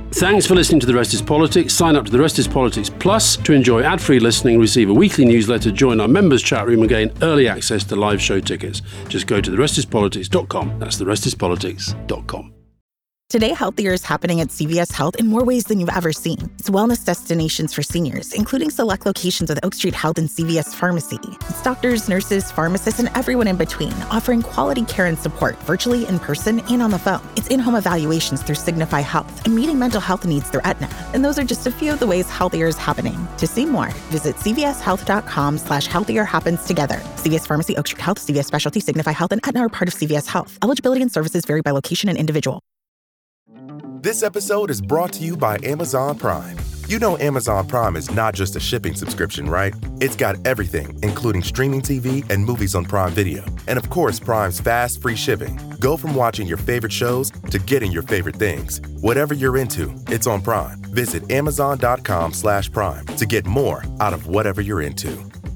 Thanks for listening to The Rest is Politics. Sign up to The Rest is Politics Plus to enjoy ad-free listening, receive a weekly newsletter, join our members' chat room and gain early access to live show tickets. Just go to therestispolitics.com. That's therestispolitics.com. Today, healthier is happening at CVS Health in more ways than you've ever seen. It's wellness destinations for seniors, including select locations with Oak Street Health and CVS Pharmacy. It's doctors, nurses, pharmacists, and everyone in between, offering quality care and support virtually, in person, and on the phone. It's in-home evaluations through Signify Health and meeting mental health needs through Aetna. And those are just a few of the ways healthier is happening. To see more, visit cvshealth.com/healthier happens together. CVS Pharmacy, Oak Street Health, CVS Specialty, Signify Health, and Aetna are part of CVS Health. Eligibility and services vary by location and individual. This episode is brought to you by Amazon Prime. You know Amazon Prime is not just a shipping subscription, right? It's got everything, including streaming TV and movies on Prime Video. And of course, Prime's fast, free shipping. Go from watching your favorite shows to getting your favorite things. Whatever you're into, it's on Prime. Visit Amazon.com/Prime to get more out of whatever you're into.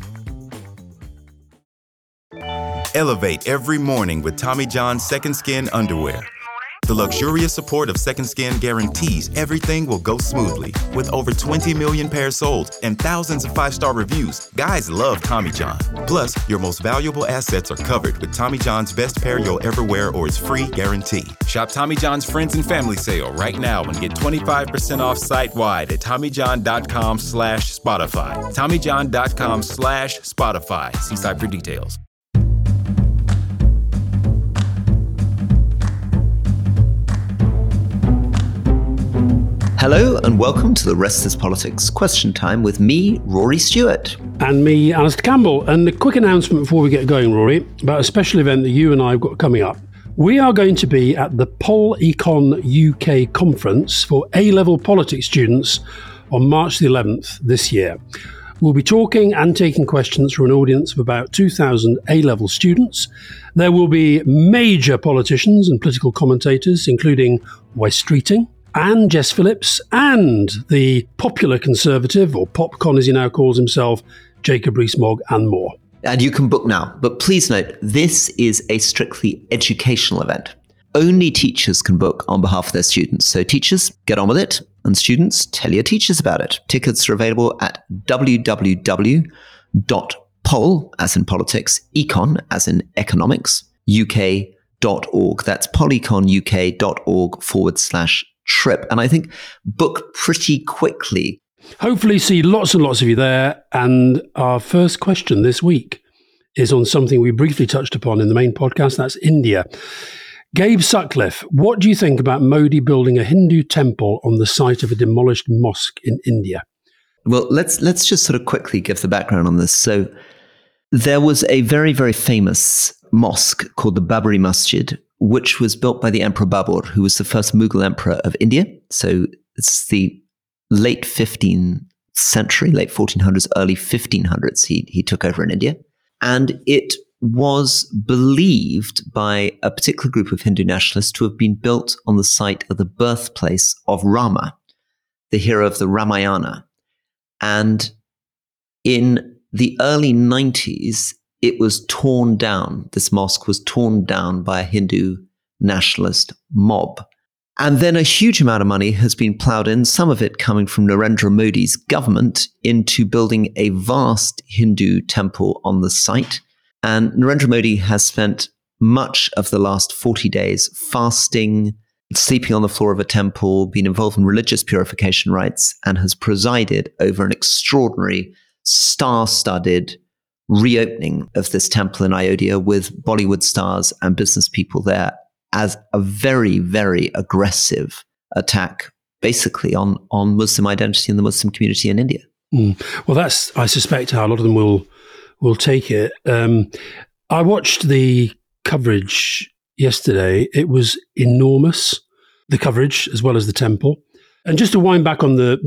Elevate every morning with Tommy John's Second Skin underwear. The luxurious support of Second Skin guarantees everything will go smoothly. With over 20 million pairs sold and thousands of 5-star reviews, guys love Tommy John. Plus, your most valuable assets are covered with Tommy John's best pair you'll ever wear or its free guarantee. Shop Tommy John's Friends and Family Sale right now and get 25% off site-wide at TommyJohn.com/Spotify. TommyJohn.com/Spotify. See site for details. Hello and welcome to The Rest is Politics Question Time with me, Rory Stewart. And me, Alistair Campbell. And a quick announcement before we get going, Rory, about a special event that you and I have got coming up. We are going to be at the PolEcon UK conference for A-level politics students on March the 11th this year. We'll be talking and taking questions from an audience of about 2,000 A-level students. There will be major politicians and political commentators, including Wes Streeting and Jess Phillips, and the popular Conservative, or PopCon as he now calls himself, Jacob Rees-Mogg, and more. And you can book now. But please note, this is a strictly educational event. Only teachers can book on behalf of their students. So teachers, get on with it. And students, tell your teachers about it. Tickets are available at www.pol, as in politics, econ, as in economics, uk.org. That's poleconuk.org/trip. And I think book pretty quickly. Hopefully see lots and lots of you there. And our first question this week is on something we briefly touched upon in the main podcast. That's India. Gabe Sutcliffe, what do you think about Modi building a Hindu temple on the site of a demolished mosque in India? Well, let's just sort of quickly give the background on this. So there was a very, very famous mosque called the Babri Masjid, which was built by the Emperor Babur, who was the first Mughal emperor of India. So it's the late 15th century, late 1400s, early 1500s, he took over in India. And it was believed by a particular group of Hindu nationalists to have been built on the site of the birthplace of Rama, the hero of the Ramayana. And in the early 90s, it was torn down. This mosque was torn down by a Hindu nationalist mob. And then a huge amount of money has been plowed in, some of it coming from Narendra Modi's government, into building a vast Hindu temple on the site. And Narendra Modi has spent much of the last 40 days fasting, sleeping on the floor of a temple, been involved in religious purification rites, and has presided over an extraordinary, star-studded reopening of this temple in Ayodhya with Bollywood stars and business people there as a very, very aggressive attack, basically, on Muslim identity and the Muslim community in India. Well, that's, I suspect, how a lot of them will take it. I watched the coverage yesterday. It was enormous, the coverage, as well as the temple. And just to wind back on the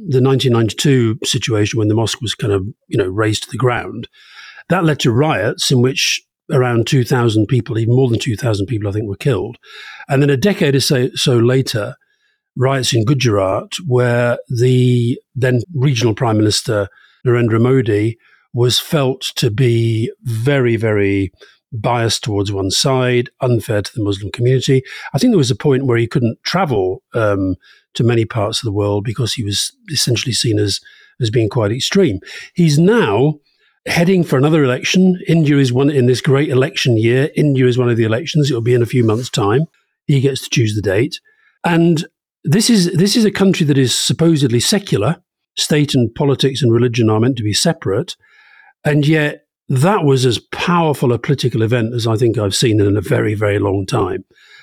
1992 situation when the mosque was kind of, razed to the ground, that led to riots in which around 2,000 people, even more than 2,000 people, I think, were killed. And then a decade or so later, riots in Gujarat, where the then regional prime minister, Narendra Modi, was felt to be very, very biased towards one side, unfair to the Muslim community. I think there was a point where he couldn't travel to to many parts of the world because he was essentially seen as being quite extreme. He's now heading for another election. India is one in this great election year. India is one of the elections. It will be in a few months' time. He gets to choose the date. And this is a country that is supposedly secular. State and politics and religion are meant to be separate. And yet that was as powerful a political event as I think I've seen in a very, very long time.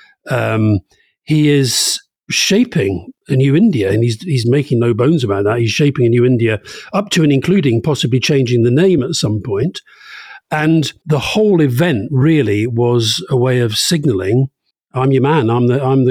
He is shaping a new India, and he's making no bones about that. He's shaping a new India up to and including possibly changing the name at some point. And the whole event really was a way of signalling, I'm your man. I'm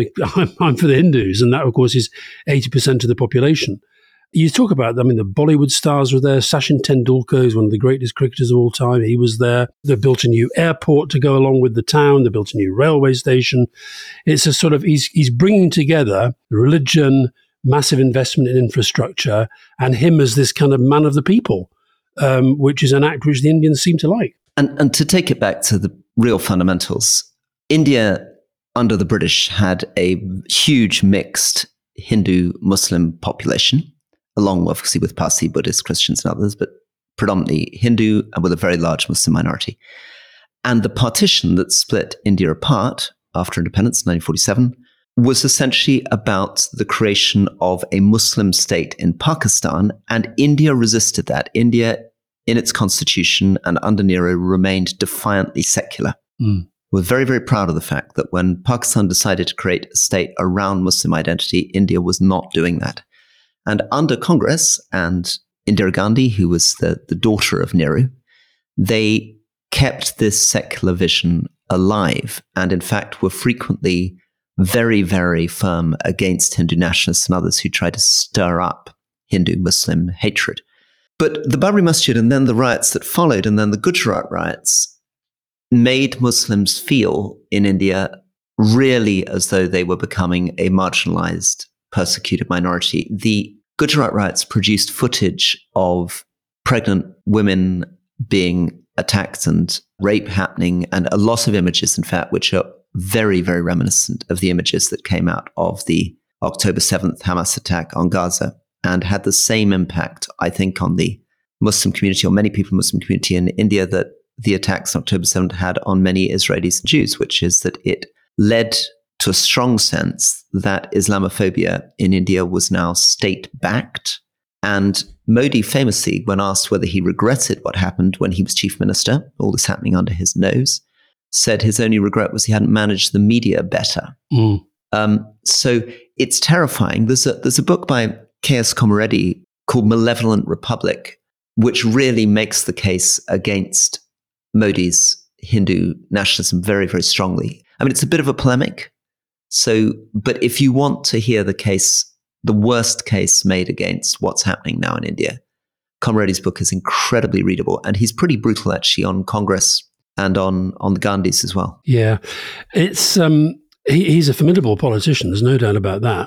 for the Hindus, and that of course is 80% of the population. You talk about, the Bollywood stars were there. Sachin Tendulkar is one of the greatest cricketers of all time. He was there. They built a new airport to go along with the town. They built a new railway station. It's a sort of, he's bringing together religion, massive investment in infrastructure, and him as this kind of man of the people, which is an act which the Indians seem to like. And to take it back to the real fundamentals, India under the British had a huge mixed Hindu-Muslim population, along obviously with Parsi, Buddhist, Christians and others, but predominantly Hindu and with a very large Muslim minority. And the partition that split India apart after independence in 1947 was essentially about the creation of a Muslim state in Pakistan, and India resisted that. India, in its constitution and under Nehru, remained defiantly secular. We're very, very proud of the fact that when Pakistan decided to create a state around Muslim identity, India was not doing that. And under Congress and Indira Gandhi, who was the daughter of Nehru, they kept this secular vision alive and, in fact, were frequently very, very firm against Hindu nationalists and others who tried to stir up Hindu-Muslim hatred. But the Babri Masjid and then the riots that followed and then the Gujarat riots made Muslims feel in India really as though they were becoming a marginalized, persecuted minority. The Gujarat riots produced footage of pregnant women being attacked and rape happening, and a lot of images, in fact, which are very, very reminiscent of the images that came out of the October 7th Hamas attack on Gaza, and had the same impact, I think, on the Muslim community, or many people in the Muslim community in India, that the attacks on October 7th had on many Israelis and Jews, which is that it led to a strong sense that Islamophobia in India was now state-backed. And Modi famously, when asked whether he regretted what happened when he was chief minister, all this happening under his nose, said his only regret was he hadn't managed the media better. So it's terrifying. There's a book by K.S. Komareddy called Malevolent Republic, which really makes the case against Modi's Hindu nationalism very, very strongly. I mean, it's a bit of a polemic. But if you want to hear the case, the worst case made against what's happening now in India, Komareddy's book is incredibly readable, and he's pretty brutal actually on Congress and on the Gandhis as well. Yeah, it's he's a formidable politician. There's no doubt about that.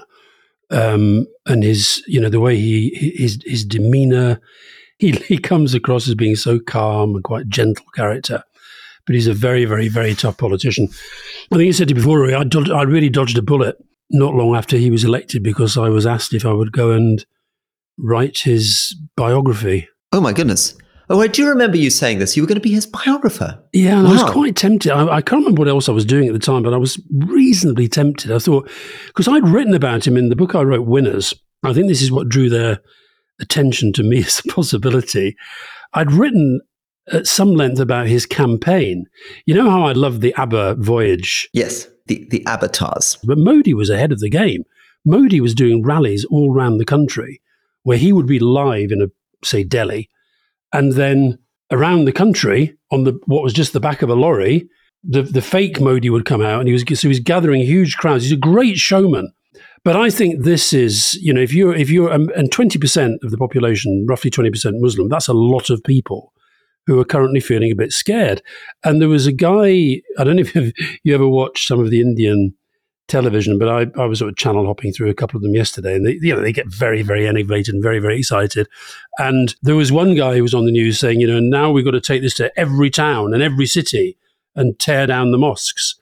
And his, the way his demeanor, he comes across as being so calm and quite gentle character. But he's a very, very, very tough politician. I think you said to you before, Rory, I really dodged a bullet not long after he was elected because I was asked if I would go and write his biography. Oh, my goodness. Oh, I do remember you saying this. You were going to be his biographer. Yeah, and wow. I was quite tempted. I can't remember what else I was doing at the time, but I was reasonably tempted. I thought, because I'd written about him in the book I wrote, Winners. I think this is what drew their attention to me as a possibility. I'd written at some length about his campaign. You know how I loved the ABBA voyage? Yes, the avatars. But Modi was ahead of the game. Modi was doing rallies all around the country where he would be live in, say, Delhi, and then around the country on what was just the back of a lorry, the fake Modi would come out, and he was gathering huge crowds. He's a great showman. But I think this is, if you're and 20% of the population, roughly 20% Muslim, that's a lot of people who are currently feeling a bit scared. And there was a guy, I don't know if you ever watched some of the Indian television, but I was sort of channel hopping through a couple of them yesterday, and they get very, very enervated and very, very excited. And there was one guy who was on the news saying, now we've got to take this to every town and every city and tear down the mosques.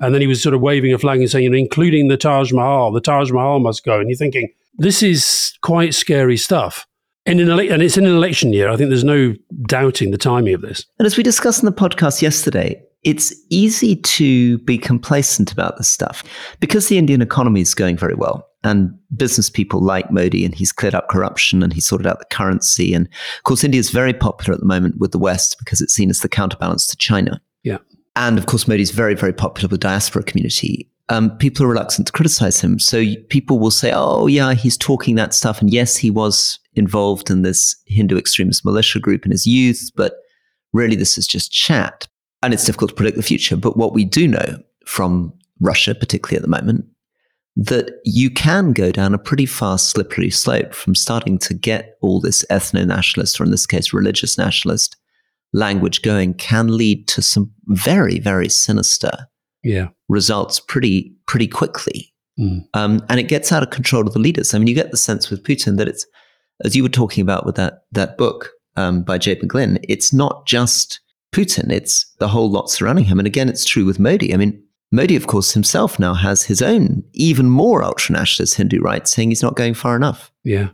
And then he was sort of waving a flag and saying, including the Taj Mahal must go. And you're thinking, this is quite scary stuff. And it's in an election year. I think there's no doubting the timing of this. And as we discussed in the podcast yesterday, it's easy to be complacent about this stuff because the Indian economy is going very well. And business people like Modi, and he's cleared up corruption and he's sorted out the currency. And of course, India is very popular at the moment with the West because it's seen as the counterbalance to China. Yeah. And of course, Modi's very, very popular with the diaspora community. People are reluctant to criticize him. So people will say, oh, yeah, he's talking that stuff. And yes, he was involved in this Hindu extremist militia group in his youth, but really this is just chat. And it's difficult to predict the future. But what we do know from Russia, particularly at the moment, that you can go down a pretty fast, slippery slope from starting to get all this ethno-nationalist, or in this case, religious nationalist language going, can lead to some very, very sinister results pretty quickly. And it gets out of control of the leaders. I mean, you get the sense with Putin that it's, as you were talking about with that book by Jay McGlynn, it's not just Putin, it's the whole lot surrounding him. And again, it's true with Modi. I mean, Modi, of course, himself now has his own even more ultra-nationalist Hindu right, saying he's not going far enough. Yeah.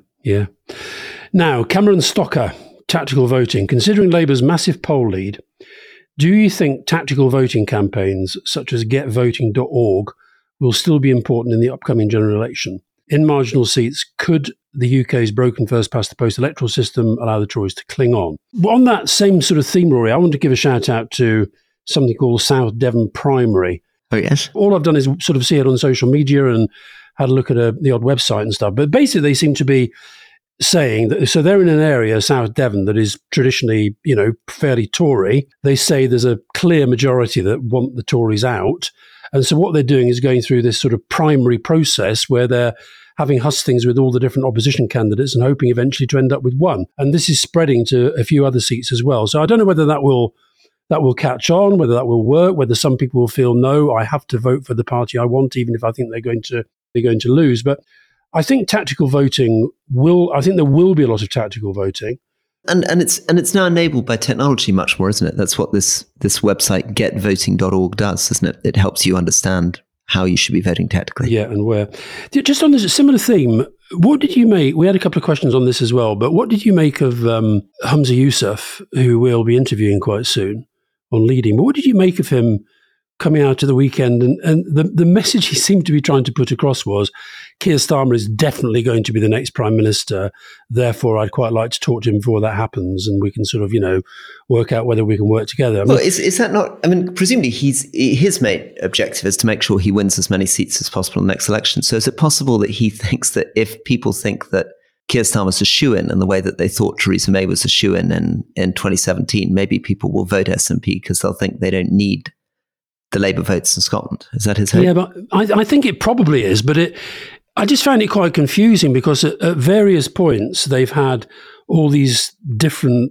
Now, Cameron Stocker, tactical voting. Considering Labour's massive poll lead, do you think tactical voting campaigns such as getvoting.org will still be important in the upcoming general election? In marginal seats, could the UK's broken first-past-the-post electoral system allow the Tories to cling on? On that same sort of theme, Rory, I want to give a shout-out to something called South Devon Primary. Oh, yes. All I've done is sort of see it on social media and had a look at the odd website and stuff. But basically, they seem to be saying that, so they're in an area, South Devon, that is traditionally, fairly Tory. They say there's a clear majority that want the Tories out. And so what they're doing is going through this sort of primary process where they're having hustings with all the different opposition candidates and hoping eventually to end up with one. And this is spreading to a few other seats as well. So I don't know whether that will catch on, whether that will work, whether some people will feel, no, I have to vote for the party I want, even if I think they're going to lose. But I think tactical voting I think there will be a lot of tactical voting. And it's now enabled by technology much more, isn't it? That's what this website getvoting.org does, isn't it? It helps you understand how you should be voting tactically. Yeah, and where. Just on this similar theme, what did you make? We had a couple of questions on this as well, but what did you make of Humza Yousaf, who we'll be interviewing quite soon on Leading? But what did you make of him coming out to the weekend? And the message he seemed to be trying to put across was, Keir Starmer is definitely going to be the next Prime Minister. Therefore, I'd quite like to talk to him before that happens, and we can sort of, work out whether we can work together. Well, is that not? I mean, presumably his main objective is to make sure he wins as many seats as possible in the next election. So is it possible that he thinks that if people think that Keir Starmer's a shoo-in in the way that they thought Theresa May was a shoo-in in 2017, maybe people will vote SNP because they'll think they don't need the Labour votes in Scotland? Is that his hope? Yeah, but I think it probably is. But I just found it quite confusing because at various points they've had all these different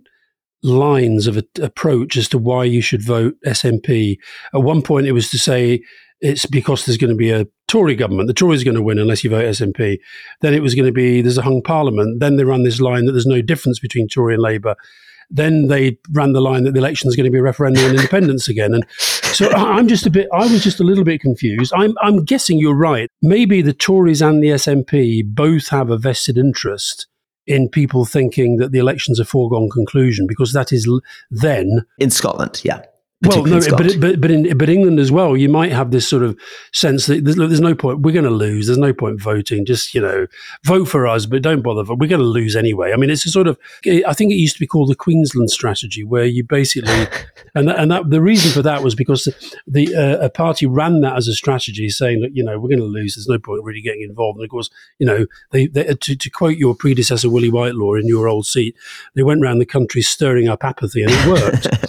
lines of approach as to why you should vote SNP. At one point it was to say it's because there's going to be a Tory government. The Tories are going to win unless you vote SNP. Then it was going to be there's a hung parliament. Then they ran this line that there's no difference between Tory and Labour. Then they ran the line that the election is going to be a referendum on independence again. And so I was just a little bit confused. I'm guessing you're right. Maybe the Tories and the SNP both have a vested interest in people thinking that the election's a foregone conclusion, because that is then in Scotland, yeah. Well, no, but England as well, you might have this sort of sense that there's no point. We're going to lose. There's no point voting. Just vote for us, but don't bother. We're going to lose anyway. I mean, it's a sort of. I think it used to be called the Queensland strategy, where you basically, and that the reason for that was because a party ran that as a strategy, saying that we're going to lose. There's no point really getting involved. And of course, they to quote your predecessor Willie Whitelaw in your old seat, they went around the country stirring up apathy, and it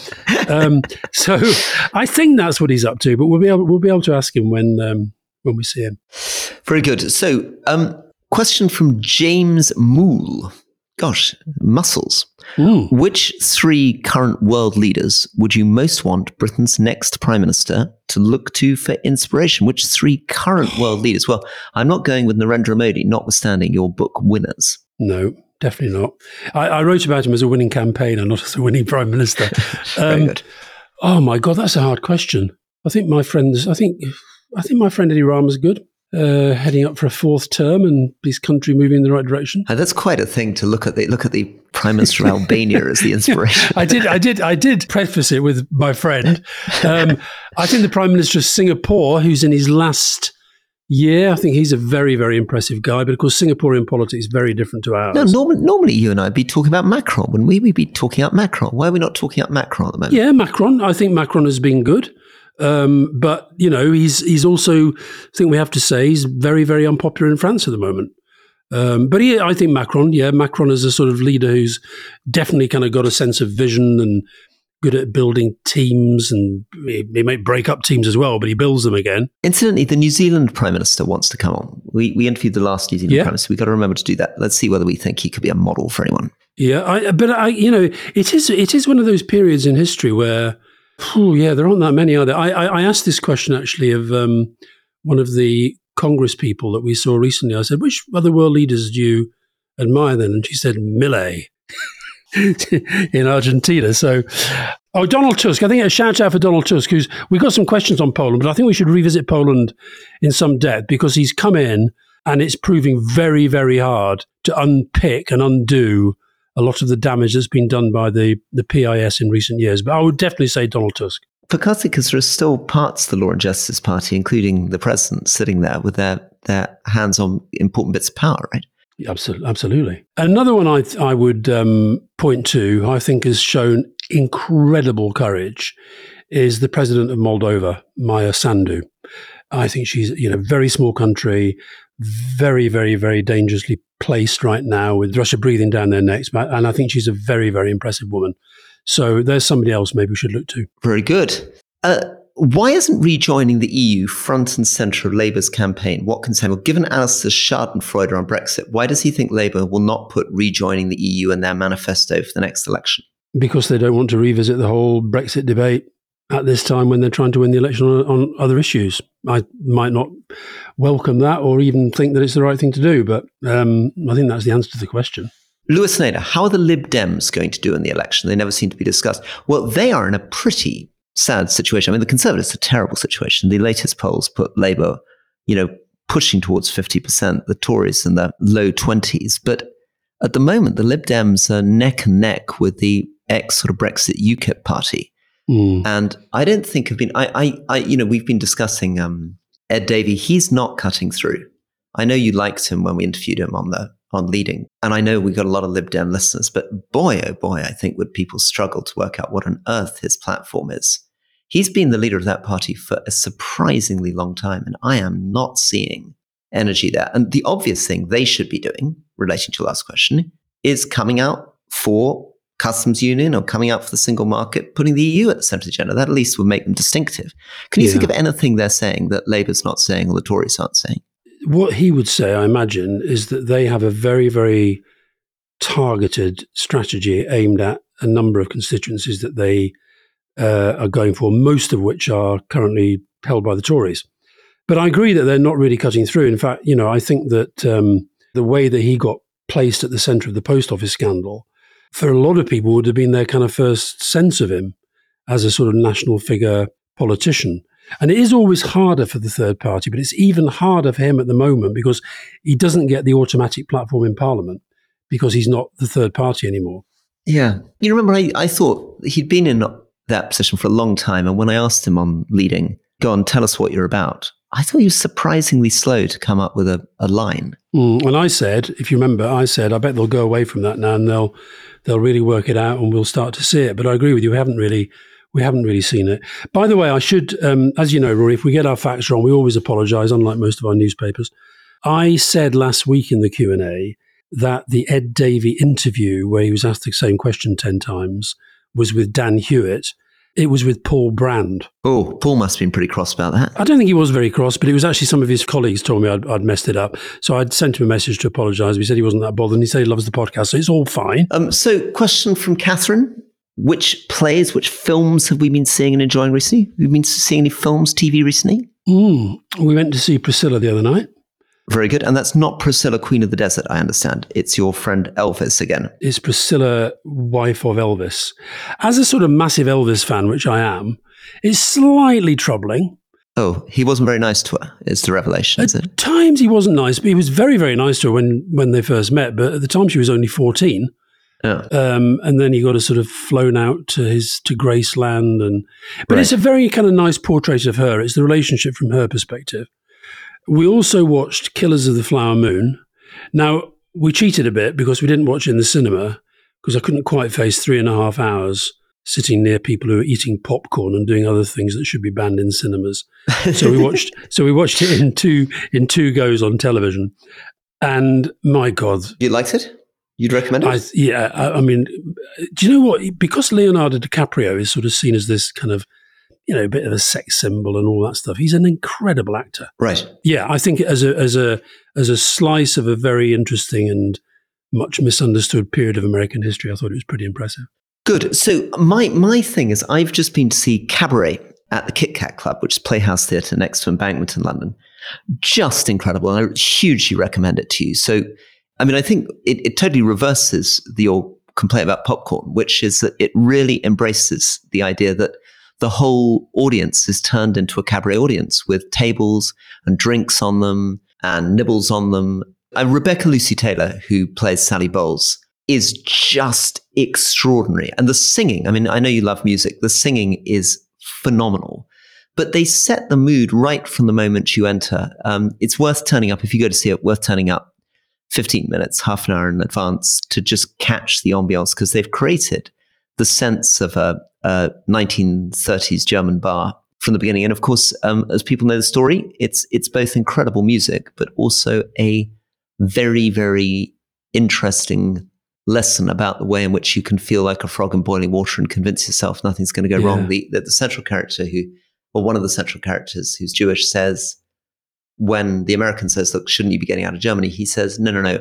worked. So I think that's what he's up to, but we'll be able to ask him when we see him. Very good. So, question from James Moole. Gosh, muscles. Which three current world leaders would you most want Britain's next Prime Minister to look to for inspiration? Which three current world leaders? Well, I'm not going with Narendra Modi, notwithstanding your book Winners. No. Definitely not. I wrote about him as a winning campaigner, not as a winning Prime Minister. Very good. Oh my God, that's a hard question. I think my friend Eddie Rama's good. Heading up for a fourth term and his country moving in the right direction. And that's quite a thing to look at the Prime Minister of Albania as the inspiration. I did preface it with my friend. I think the Prime Minister of Singapore, who's in his last year, I think he's a very, very impressive guy. But of course, Singaporean politics is very different to ours. No, normally you and I would be talking about Macron. Wouldn't we? We'd be talking about Macron. Why are we not talking about Macron at the moment? Yeah, Macron. I think Macron has been good. But, he's also, I think we have to say, he's very, very unpopular in France at the moment. But I think Macron is a sort of leader who's definitely kind of got a sense of vision and good at building teams, and he might break up teams as well, but he builds them again. Incidentally, the New Zealand Prime Minister wants to come on. We interviewed the last New Zealand Prime Minister. We've got to remember to do that. Let's see whether we think he could be a model for anyone. Yeah, it is one of those periods in history where, there aren't that many, are there? I asked this question actually of one of the Congress people that we saw recently. I said, which other world leaders do you admire then? And she said, Milei in Argentina. So, Donald Tusk. I think a shout out for Donald Tusk, who's, we've got some questions on Poland, but I think we should revisit Poland in some depth because he's come in and it's proving very, very hard to unpick and undo a lot of the damage that's been done by the PIS in recent years. But I would definitely say Donald Tusk. Partly because there are still parts of the Law and Justice Party, including the president, sitting there with their hands on important bits of power, right? Absolutely. Another one I would point to, I think has shown incredible courage, is the president of Moldova, Maia Sandu. I think she's, very small country, very, very, very dangerously placed right now with Russia breathing down their necks. And I think she's a very, very impressive woman. So there's somebody else maybe we should look to. Very good. Why isn't rejoining the EU front and centre of Labour's campaign? What concern? Well, given Alistair Schadenfreude on Brexit, why does he think Labour will not put rejoining the EU in their manifesto for the next election? Because they don't want to revisit the whole Brexit debate at this time when they're trying to win the election on other issues. I might not welcome that or even think that it's the right thing to do, but I think that's the answer to the question. Lewis Nader, how are the Lib Dems going to do in the election? They never seem to be discussed. Well, they are in a pretty sad situation. I mean, the Conservatives are a terrible situation. The latest polls put Labour, pushing towards 50%, the Tories in the low 20s. But at the moment, the Lib Dems are neck and neck with the ex-sort of Brexit UKIP party. And I don't think we've been discussing Ed Davey. He's not cutting through. I know you liked him when we interviewed him on Leading. And I know we got a lot of Lib Dem listeners, but boy, oh boy, I think would people struggle to work out what on earth his platform is. He's been the leader of that party for a surprisingly long time, and I am not seeing energy there. And the obvious thing they should be doing, relating to your last question, is coming out for customs union or coming out for the single market, putting the EU at the centre of the agenda. That at least would make them distinctive. Can you think of anything they're saying that Labour's not saying or the Tories aren't saying? What he would say, I imagine, is that they have a very, very targeted strategy aimed at a number of constituencies that they are going for, most of which are currently held by the Tories. But I agree that they're not really cutting through. In fact, I think that the way that he got placed at the centre of the post office scandal, for a lot of people would have been their kind of first sense of him as a sort of national figure politician. And it is always harder for the third party, but it's even harder for him at the moment because he doesn't get the automatic platform in Parliament because he's not the third party anymore. Yeah. You remember, I thought he'd been in that position for a long time. And when I asked him on Leading, go on, tell us what you're about, I thought he was surprisingly slow to come up with a line. And I said, if you remember, I bet they'll go away from that now and they'll really work it out and we'll start to see it. But I agree with you, we haven't really seen it. By the way, I should, as you know, Rory, if we get our facts wrong, we always apologise, unlike most of our newspapers. I said last week in the Q&A that the Ed Davey interview, where he was asked the same question 10 times, was with Dan Hewitt. It was with Paul Brand. Oh, Paul must have been pretty cross about that. I don't think he was very cross, but it was actually some of his colleagues told me I'd messed it up. So I'd sent him a message to apologise. He said he wasn't that bothered and he said he loves the podcast. So it's all fine. So question from Catherine. Which plays, which films have we been seeing and enjoying recently? Have we been seeing any films, TV recently? We went to see Priscilla the other night. Very good. And that's not Priscilla, Queen of the Desert, I understand. It's your friend Elvis again. It's Priscilla, wife of Elvis. As a sort of massive Elvis fan, which I am, It's slightly troubling. Oh, he wasn't very nice to her, is the revelation, is it? At times he wasn't nice, but he was very, very nice to her when they first met. But at the time she was only 14. Yeah. And then he got sort of flown out to Graceland. But Right. it's a very kind of nice portrait of her. It's the relationship from her perspective. We also watched Killers of the Flower Moon. Now, we cheated a bit because we didn't watch it in the cinema because I couldn't quite face 3.5 hours sitting near people who are eating popcorn and doing other things that should be banned in cinemas. So we watched it in two goes on television. And my God. You liked it? You'd recommend it? I mean, do you know what? Because Leonardo DiCaprio is sort of seen as this kind of, a bit of a sex symbol and all that stuff, he's an incredible actor. Right. Yeah, I think as a slice of a very interesting and much misunderstood period of American history, I thought it was pretty impressive. Good. So my thing is I've just been to see Cabaret at the Kit Kat Club, which is Playhouse Theatre next to Embankment in London. Just incredible. And I hugely recommend it to you. So, I mean, I think it totally reverses your complaint about popcorn, which is that it really embraces the idea that the whole audience is turned into a cabaret audience with tables and drinks on them and nibbles on them. Rebecca Lucy Taylor, who plays Sally Bowles, is just extraordinary. And the singing, I mean, I know you love music. The singing is phenomenal. But they set the mood right from the moment you enter. It's worth turning up, if you go to see it, worth turning up 15 minutes, half an hour in advance to just catch the ambiance, because they've created the sense of a 1930s German bar from the beginning. And of course, as people know the story, it's both incredible music, but also a very, very interesting lesson about the way in which you can feel like a frog in boiling water and convince yourself nothing's going to go wrong. The central character one of the central characters who's Jewish says, when the American says, look, shouldn't you be getting out of Germany? He says, no.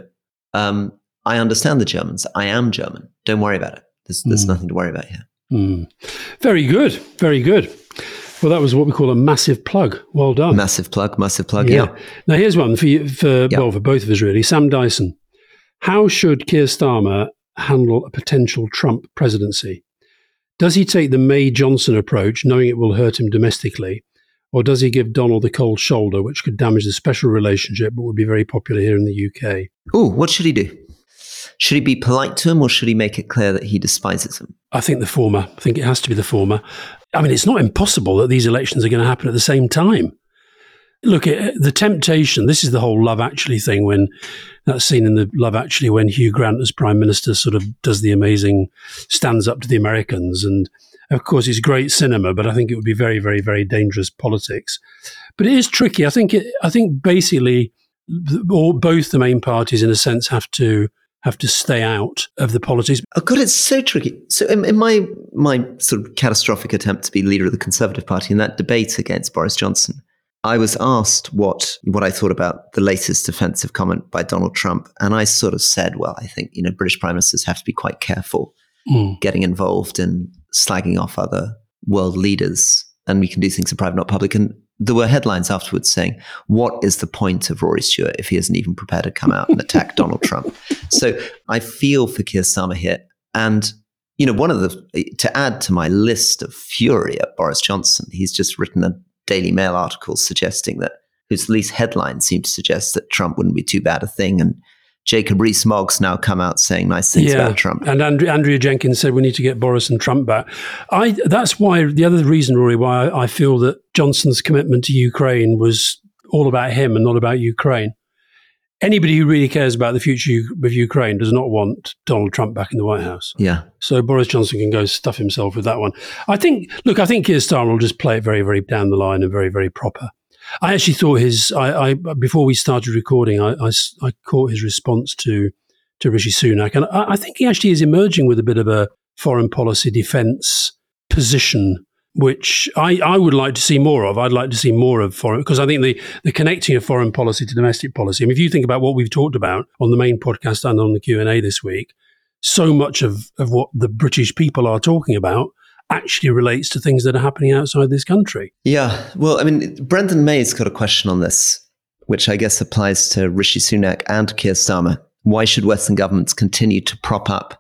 I understand the Germans. I am German. Don't worry about it. There's nothing to worry about here. Very good. Very good. Well, that was what we call a massive plug. Well done. Massive plug. Yeah. Now, here's one for you, for both of us, really. Sam Dyson. How should Keir Starmer handle a potential Trump presidency? Does he take the May Johnson approach, knowing it will hurt him domestically, or does he give Donald the cold shoulder, which could damage the special relationship but would be very popular here in the UK? Oh, what should he do? Should he be polite to him, or should he make it clear that he despises him? I think the former. I think it has to be the former. I mean, it's not impossible that these elections are going to happen at the same time. Look, the temptation, this is the whole Love Actually thing, when that scene in the Love Actually when Hugh Grant as Prime Minister sort of does the amazing, stands up to the Americans. And of course, it's great cinema, but I think it would be very, very, very dangerous politics. But it is tricky. I think basically both the main parties, in a sense, have to stay out of the politics. Oh God, it's so tricky. So in my sort of catastrophic attempt to be leader of the Conservative Party in that debate against Boris Johnson, I was asked what I thought about the latest offensive comment by Donald Trump. And I sort of said, well, I think, British prime ministers have to be quite careful getting involved in slagging off other world leaders. And we can do things in private, not public. And there were headlines afterwards saying, what is the point of Rory Stewart if he isn't even prepared to come out and attack Donald Trump? So I feel for Keir Starmer here. And, to add to my list of fury at Boris Johnson, he's just written a Daily Mail article suggesting that, whose at least headlines seem to suggest that Trump wouldn't be too bad a thing. And Jacob Rees-Mogg's now come out saying nice things about Trump. And Andrea Jenkins said we need to get Boris and Trump back. That's why, the other reason, Rory, why I feel that Johnson's commitment to Ukraine was all about him and not about Ukraine. Anybody who really cares about the future of Ukraine does not want Donald Trump back in the White House. Yeah. So Boris Johnson can go stuff himself with that one. I think Keir Starmer will just play it very, very down the line and very, very proper. I actually thought before we started recording, I caught his response to Rishi Sunak. And I think he actually is emerging with a bit of a foreign policy defence position, which I would like to see more of. I'd like to see more of foreign, because I think the connecting of foreign policy to domestic policy. I mean, if you think about what we've talked about on the main podcast and on the Q&A this week, so much of what the British people are talking about actually relates to things that are happening outside this country. Yeah. Well, I mean, Brendan May's got a question on this, which I guess applies to Rishi Sunak and Keir Starmer. Why should Western governments continue to prop up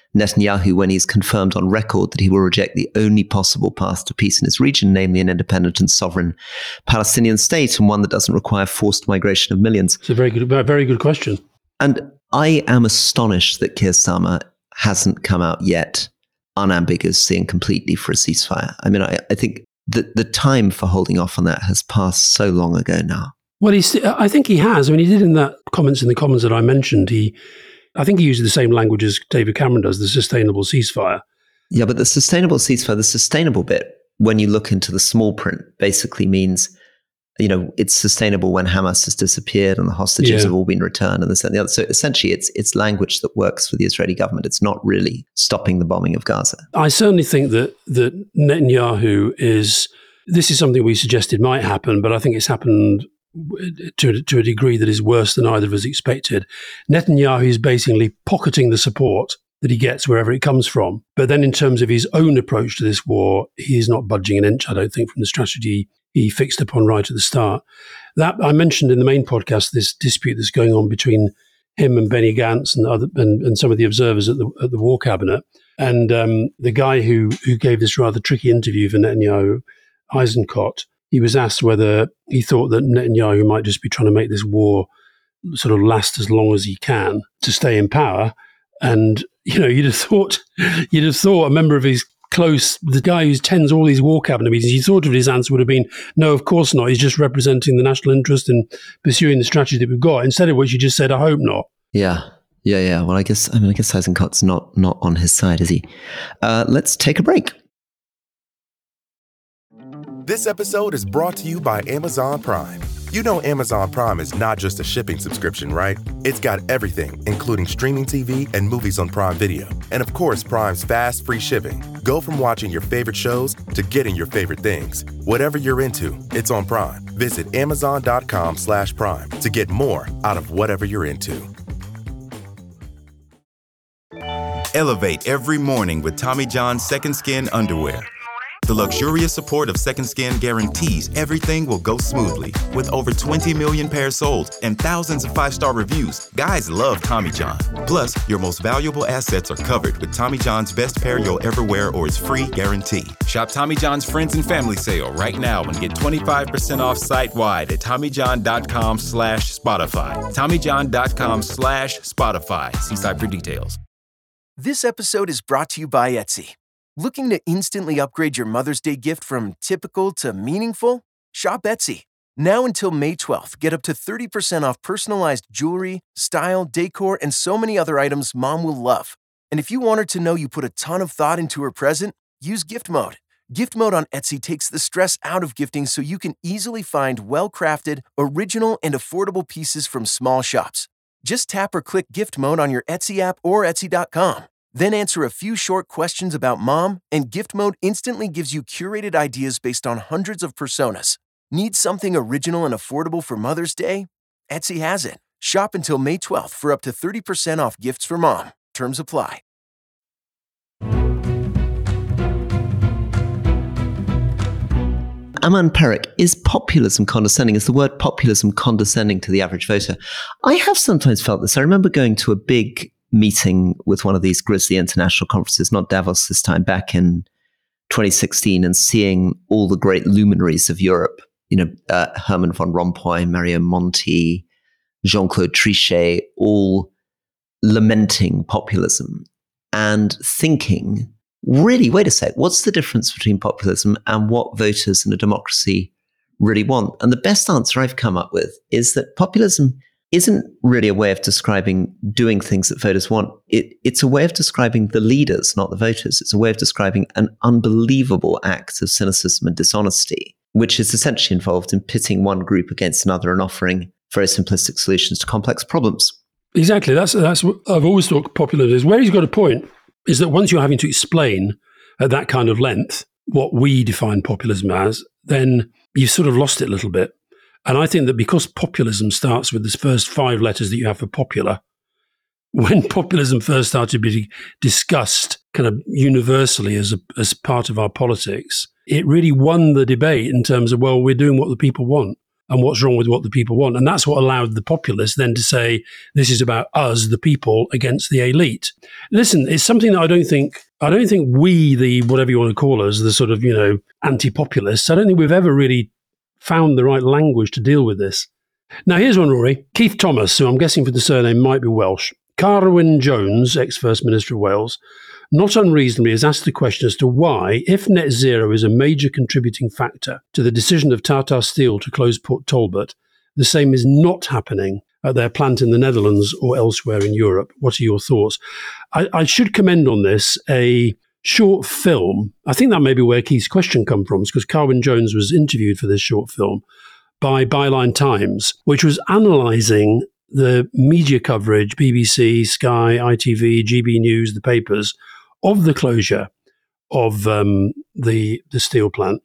Netanyahu when he's confirmed on record that he will reject the only possible path to peace in his region, namely an independent and sovereign Palestinian state, and one that doesn't require forced migration of millions? It's a very good question. And I am astonished that Keir Starmer hasn't come out yet unambiguously and completely for a ceasefire. I mean, I think that the time for holding off on that has passed so long ago now. Well, I think he has. I mean, he did in the comments that I mentioned. I think he uses the same language as David Cameron does, the sustainable ceasefire. Yeah, but the sustainable ceasefire, the sustainable bit, when you look into the small print, basically means, it's sustainable when Hamas has disappeared and the hostages have all been returned and this and the other. So essentially, it's language that works for the Israeli government. It's not really stopping the bombing of Gaza. I certainly think that Netanyahu this is something we suggested might happen, but I think it's happened to a degree that is worse than either of us expected. Netanyahu is basically pocketing the support that he gets wherever it comes from. But then in terms of his own approach to this war, he is not budging an inch, I don't think, from the strategy he fixed upon right at the start. That I mentioned in the main podcast, this dispute that's going on between him and Benny Gantz and some of the observers at the War Cabinet. And the guy who gave this rather tricky interview for Netanyahu, Eisenkot, he was asked whether he thought that Netanyahu might just be trying to make this war sort of last as long as he can to stay in power. And, you'd have thought a member of his the guy who attends all these War Cabinet meetings, you thought of his answer would have been, no, of course not. He's just representing the national interest and pursuing the strategy that we've got. Instead of which he just said, I hope not. Yeah. Well, I guess Eisenkot's not on his side, is he? Let's take a break. This episode is brought to you by Amazon Prime. You know Amazon Prime is not just a shipping subscription, right? It's got everything, including streaming TV and movies on Prime Video. And of course, Prime's fast, free shipping. Go from watching your favorite shows to getting your favorite things. Whatever you're into, it's on Prime. Visit Amazon.com/Prime to get more out of whatever you're into. Elevate every morning with Tommy John's Second Skin underwear. The luxurious support of Second Skin guarantees everything will go smoothly. With over 20 million pairs sold and thousands of 5-star reviews, guys love Tommy John. Plus, your most valuable assets are covered with Tommy John's best pair you'll ever wear or its free guarantee. Shop Tommy John's Friends and Family Sale right now and get 25% off site-wide at TommyJohn.com/Spotify. TommyJohn.com/Spotify. See site for details. This episode is brought to you by Etsy. Looking to instantly upgrade your Mother's Day gift from typical to meaningful? Shop Etsy. Now until May 12th, get up to 30% off personalized jewelry, style, decor, and so many other items Mom will love. And if you want her to know you put a ton of thought into her present, use Gift Mode. Gift Mode on Etsy takes the stress out of gifting so you can easily find well-crafted, original, and affordable pieces from small shops. Just tap or click Gift Mode on your Etsy app or Etsy.com. Then answer a few short questions about Mom, and Gift Mode instantly gives you curated ideas based on hundreds of personas. Need something original and affordable for Mother's Day? Etsy has it. Shop until May 12th for up to 30% off gifts for Mom. Terms apply. Aman Perik, is populism condescending? Is the word populism condescending to the average voter? I have sometimes felt this. I remember going to a big meeting with one of these grisly international conferences, not Davos this time, back in 2016, and seeing all the great luminaries of Europe, Herman van Rompuy, Mario Monti, Jean-Claude Trichet, all lamenting populism and thinking, really, wait a sec, what's the difference between populism and what voters in a democracy really want? And the best answer I've come up with is that populism isn't really a way of describing doing things that voters want. It's a way of describing the leaders, not the voters. It's a way of describing an unbelievable act of cynicism and dishonesty, which is essentially involved in pitting one group against another and offering very simplistic solutions to complex problems. Exactly. That's what I've always thought populism is. Where he's got a point is that once you're having to explain at that kind of length what we define populism as, then you've sort of lost it a little bit. And I think that because populism starts with the first 5 letters that you have for popular, when populism first started to be discussed kind of universally as part of our politics, it really won the debate in terms of, well, we're doing what the people want. and what's wrong with what the people want. And that's what allowed the populists then to say, this is about us, the people, against the elite. Listen, it's something that I don't think we, the whatever you want to call us, the sort of, anti-populists, I don't think we've ever really found the right language to deal with this. Now, here's one, Rory. Keith Thomas, who I'm guessing for the surname might be Welsh. Carwyn Jones, ex-First Minister of Wales, not unreasonably has asked the question as to why, if net zero is a major contributing factor to the decision of Tata Steel to close Port Talbot, the same is not happening at their plant in the Netherlands or elsewhere in Europe. What are your thoughts? I should commend on this a short film. I think that may be where Keith's question comes from, because Carwyn Jones was interviewed for this short film by Byline Times, which was analysing the media coverage, BBC, Sky, ITV, GB News, the papers, of the closure of the steel plant,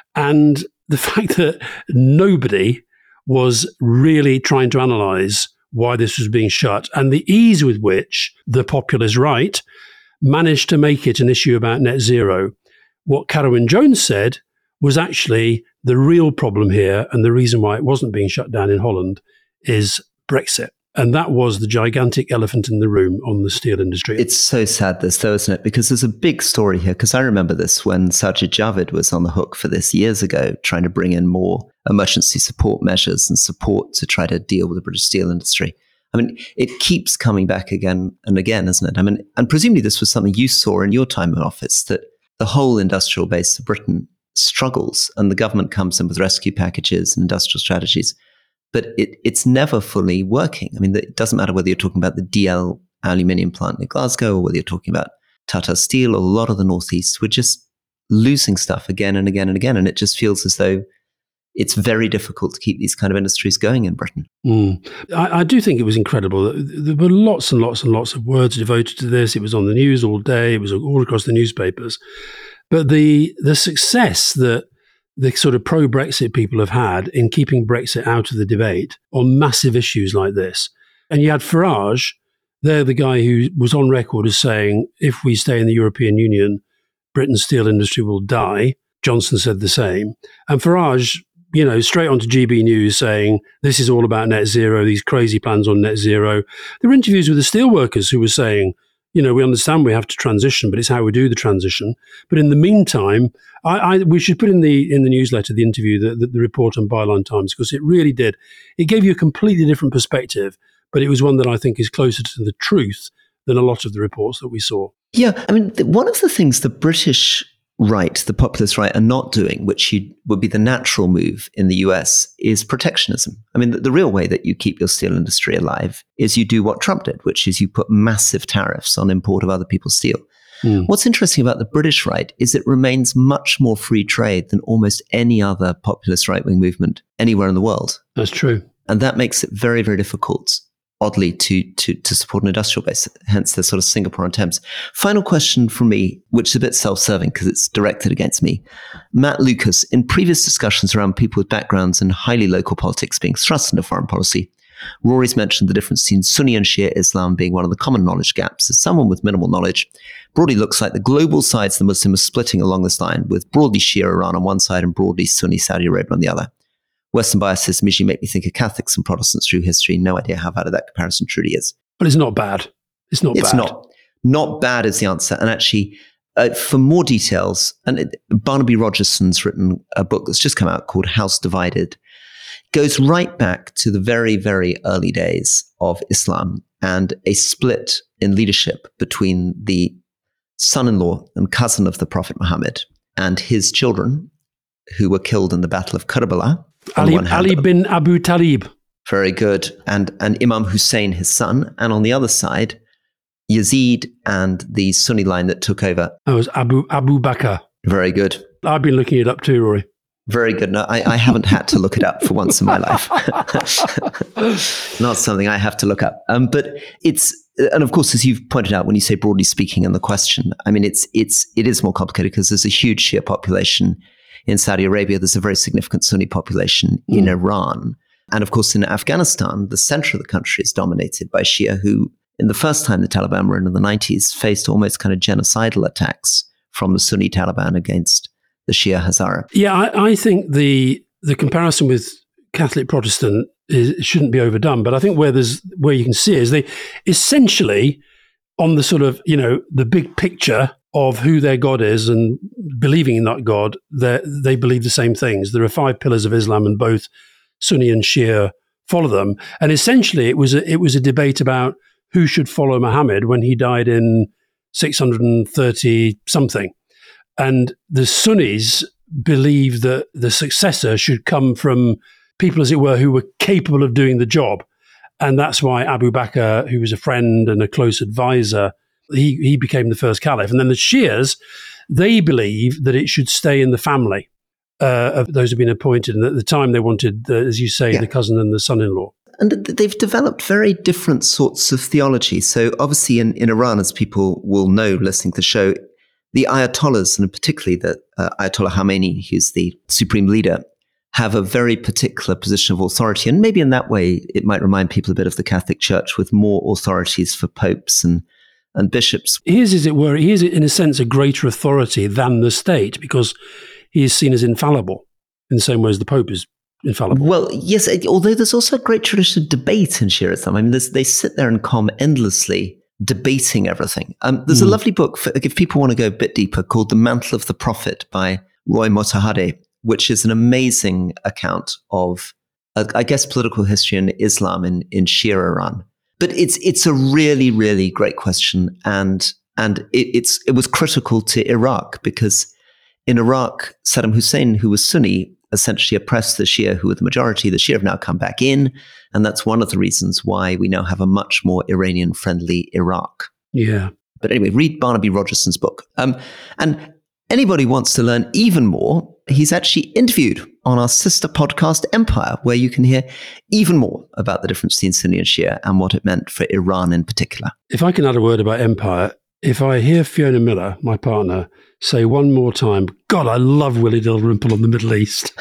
and the fact that nobody was really trying to analyse why this was being shut, and the ease with which the populist right managed to make it an issue about net zero. What Carwyn Jones said was actually the real problem here, and the reason why it wasn't being shut down in Holland, is Brexit. And that was the gigantic elephant in the room on the steel industry. It's so sad this, though, isn't it? Because there's a big story here. Because I remember this when Sajid Javid was on the hook for this years ago, trying to bring in more emergency support measures and support to try to deal with the British steel industry. I mean, it keeps coming back again and again, isn't it? I mean, and presumably this was something you saw in your time in office, that the whole industrial base of Britain struggles and the government comes in with rescue packages and industrial strategies. But it's never fully working. I mean, it doesn't matter whether you're talking about the DL aluminium plant in Glasgow or whether you're talking about Tata Steel or a lot of the Northeast. We're just losing stuff again and again and again. And it just feels as though it's very difficult to keep these kind of industries going in Britain. I do think it was incredible. There were lots and lots and lots of words devoted to this. It was on the news all day. It was all across the newspapers. But the success that the sort of pro-Brexit people have had in keeping Brexit out of the debate on massive issues like this. And you had Farage, they're the guy who was on record as saying, if we stay in the European Union, Britain's steel industry will die. Johnson said the same. And Farage, straight onto GB News saying, this is all about net zero, these crazy plans on net zero. There were interviews with the steelworkers who were saying, we understand we have to transition, but it's how we do the transition. But in the meantime, we should put in the newsletter the interview, the report on Byline Times, because it really did. It gave you a completely different perspective, but it was one that I think is closer to the truth than a lot of the reports that we saw. Yeah, I mean, one of the things the British right, the populist right, are not doing, which would be the natural move in the US, is protectionism. I mean, the real way that you keep your steel industry alive is you do what Trump did, which is you put massive tariffs on import of other people's steel. What's interesting about the British right is it remains much more free trade than almost any other populist right-wing movement anywhere in the world. That's true. And that makes it very, very difficult, oddly, to support an industrial base, hence the sort of Singapore attempts. Final question from me, which is a bit self-serving because it's directed against me. Matt Lucas, in previous discussions around people with backgrounds in highly local politics being thrust into foreign policy, Rory's mentioned the difference between Sunni and Shia Islam being one of the common knowledge gaps. As someone with minimal knowledge, broadly looks like the global sides of the Muslim are splitting along this line, with broadly Shia Iran on one side and broadly Sunni Saudi Arabia on the other. Western biases immediately make me think of Catholics and Protestants through history. No idea how valid that comparison truly is. But it's not bad. It's not bad. Not bad is the answer. And actually, for more details, Barnaby Rogerson's written a book that's just come out called House Divided. Goes right back to the very, very early days of Islam and a split in leadership between the son-in-law and cousin of the Prophet Muhammad and his children, who were killed in the Battle of Karbala. Ali bin Abu Talib. Very good. And Imam Hussein, his son. And on the other side, Yazid and the Sunni line that took over. That was Abu Bakr. Very good. I've been looking it up too, Rory. Very good. No, I haven't had to look it up for once in my life. Not something I have to look up. But it's, and of course, as you've pointed out, when you say broadly speaking in the question, I mean, it is more complicated because there's a huge Shia population in Saudi Arabia. There's a very significant Sunni population in Iran. And of course, in Afghanistan, the center of the country is dominated by Shia, who in the first time the Taliban were in the 90s, faced almost kind of genocidal attacks from the Sunni Taliban against the Shia Hazara. Yeah, I think the comparison with Catholic Protestant shouldn't be overdone, but I think where you can see is they essentially on the sort of, the big picture of who their God is and believing in that God, they believe the same things. There are 5 pillars of Islam, and both Sunni and Shia follow them. And essentially, it was a debate about who should follow Muhammad when he died in 630 something. And the Sunnis believe that the successor should come from people, as it were, who were capable of doing the job. And that's why Abu Bakr, who was a friend and a close advisor, he became the first caliph. And then the Shias, they believe that it should stay in the family of those who've been appointed. And at the time, they wanted, as you say, the cousin and the son-in-law. And they've developed very different sorts of theology. So obviously in Iran, as people will know listening to the show, the Ayatollahs, and particularly the Ayatollah Khamenei, who's the supreme leader, have a very particular position of authority. And maybe in that way, it might remind people a bit of the Catholic Church, with more authorities for popes and bishops. He is, as it were, he is in a sense a greater authority than the state, because he is seen as infallible in the same way as the Pope is infallible. Well, yes, although there's also a great tradition of debate in Shia Islam. I mean, they sit there in Qom endlessly debating everything. There's a lovely book, if people want to go a bit deeper, called The Mantle of the Prophet by Roy Motahari, which is an amazing account of, I guess, political history in Islam in Shia Iran. But it's a really, really great question, and it was critical to Iraq, because in Iraq, Saddam Hussein, who was Sunni, essentially oppressed the Shia, who were the majority. The Shia have now come back in, and that's one of the reasons why we now have a much more Iranian-friendly Iraq. Yeah. But anyway, read Barnaby Rogerson's book. And anybody wants to learn even more, he's actually interviewed on our sister podcast, Empire, where you can hear even more about the difference between Sunni and Shia and what it meant for Iran in particular. If I can add a word about Empire, if I hear Fiona Miller, my partner, say one more time, God, I love Willie Dalrymple on the Middle East.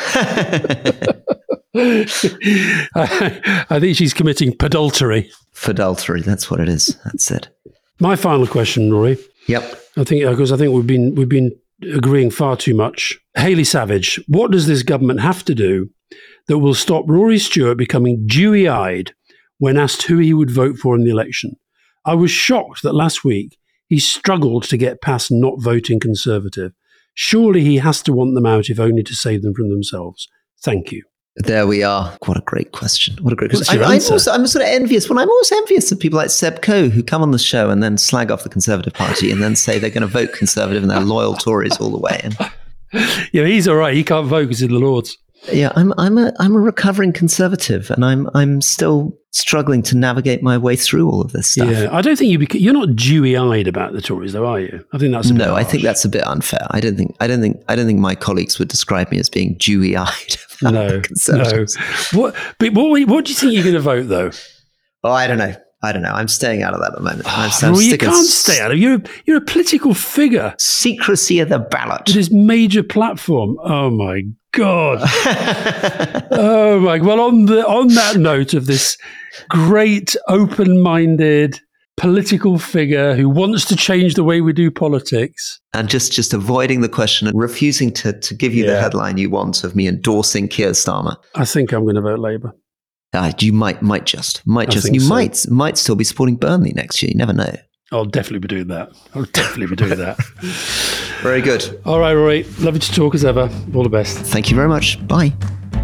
I think she's committing pedultery. Fadultery, that's what it is. That's it. My final question, Rory. Yep. I think we've been agreeing far too much. Hayley Savage, what does this government have to do that will stop Rory Stewart becoming dewy-eyed when asked who he would vote for in the election? I was shocked that last week he struggled to get past not voting Conservative. Surely he has to want them out, if only to save them from themselves. Thank you. There we are. What a great question. What a great question. I'm sort of envious. Well, I'm always envious of people like Seb Coe, who come on the show and then slag off the Conservative Party and then say they're going to vote Conservative and they're loyal Tories all the way. And yeah, he's all right. He can't vote because he's in the Lords. Yeah, I'm a recovering Conservative, and I'm still struggling to navigate my way through all of this stuff. Yeah, I don't think you're not dewy-eyed about the Tories, though, are you? I think that's a bit harsh. I think that's a bit unfair. I don't think my colleagues would describe me as being dewy-eyed. No. What do you think you're going to vote, though? Oh, I don't know. I'm staying out of that at the moment. You can't stay out of it. You're a political figure. Secrecy of the ballot. It is major platform. Oh my God. Oh my. Well, on that note of this great, open-minded political figure who wants to change the way we do politics, and just avoiding the question and refusing to give you the headline you want of me endorsing Keir Starmer, I think I'm going to vote Labour. You might just. You so. might still be supporting Burnley next year. You never know. I'll definitely be doing that. Very good. All right, Rory. Lovely to talk as ever. All the best. Thank you very much. Bye.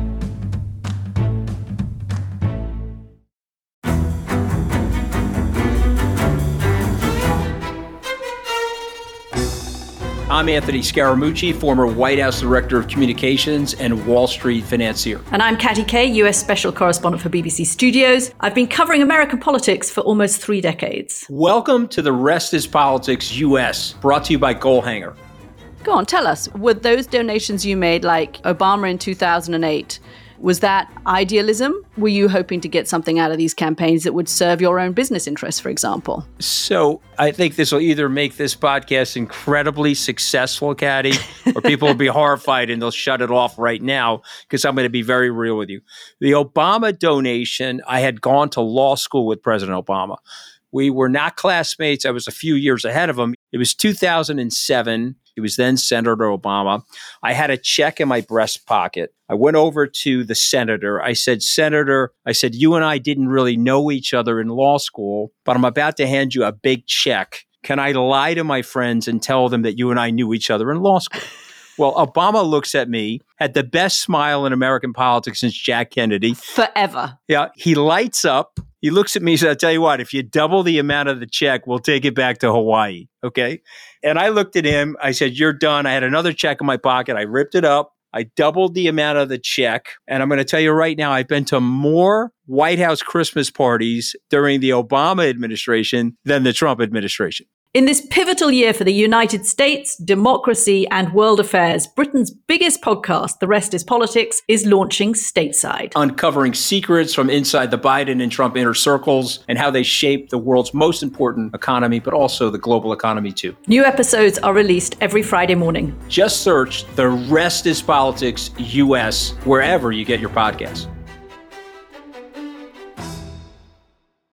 I'm Anthony Scaramucci, former White House Director of Communications and Wall Street financier. And I'm Katty Kay, US Special Correspondent for BBC Studios. I've been covering American politics for almost 3 decades. Welcome to The Rest is Politics US, brought to you by Goalhanger. Go on, tell us, were those donations you made, like Obama in 2008, was that idealism? Were you hoping to get something out of these campaigns that would serve your own business interests, for example? So I think this will either make this podcast incredibly successful, Katty, or people will be horrified and they'll shut it off right now, because I'm going to be very real with you. The Obama donation, I had gone to law school with President Obama. We were not classmates. I was a few years ahead of him. It was 2007. He was then Senator Obama. I had a check in my breast pocket. I went over to the senator. I said, Senator, you and I didn't really know each other in law school, but I'm about to hand you a big check. Can I lie to my friends and tell them that you and I knew each other in law school? Well, Obama looks at me, had the best smile in American politics since Jack Kennedy. Forever. Yeah, he lights up. He looks at me and says, I'll tell you what, if you double the amount of the check, we'll take it back to Hawaii. Okay. And I looked at him. I said, you're done. I had another check in my pocket. I ripped it up. I doubled the amount of the check. And I'm going to tell you right now, I've been to more White House Christmas parties during the Obama administration than the Trump administration. In this pivotal year for the United States, democracy, and world affairs, Britain's biggest podcast, The Rest is Politics, is launching stateside. Uncovering secrets from inside the Biden and Trump inner circles and how they shape the world's most important economy, but also the global economy too. New episodes are released every Friday morning. Just search The Rest is Politics US wherever you get your podcasts.